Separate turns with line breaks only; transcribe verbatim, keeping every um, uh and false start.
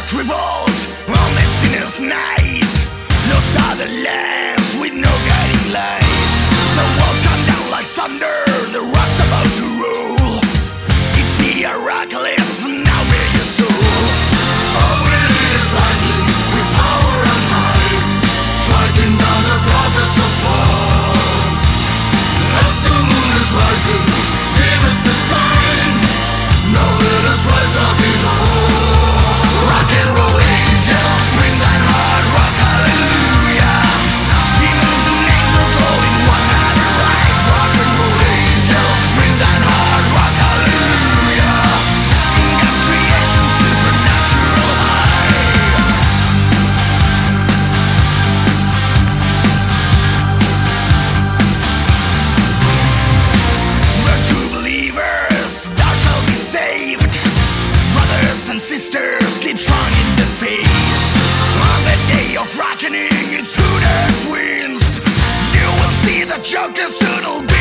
Crippled on the sinner's night, lost are the lands with no guiding light. The walls come down like thunder, the rock's about to roll. It's the apocalypse, now bear your soul.
Open is lightning with power and might, striking down the prophets of false. As the moon is rising, give us the sign. Now let us rise up in all.
Rock and roll angels, bring that hard rock, hallelujah. Demons and angels all in one hand right. Rock and roll angels, bring that hard rock, hallelujah. In God's creation, supernatural high. The true believers, thou shalt be saved. Brothers and sisters, keep strong in the faith. On the day of reckoning, it's who that wins. You will see the Joker soon will be